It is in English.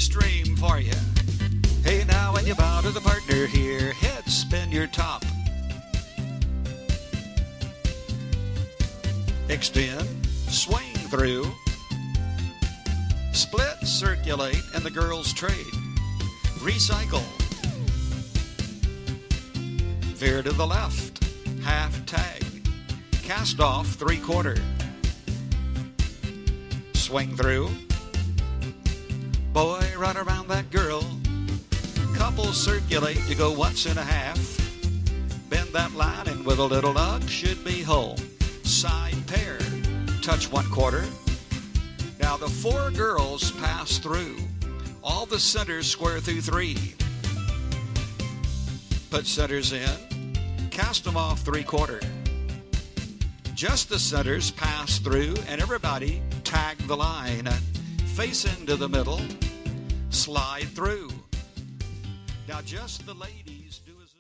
stream for you. Hey, now when you bow to the partner here, head spin your top. Extend, swing through, split, circulate, and the girls trade. Recycle. Veer to the left, half tag. Cast off, 3/4. Swing through. Boy, run around that girl. Couple circulate, you go 1.5. Bend that line and with a little nudge should be home. Side pair, touch 1/4. Now the 4 girls pass through. All the centers square through 3. Put centers in, cast them off 3/4. Just the centers pass through and everybody tag the line. Face into the middle, slide through. Now just the ladies do as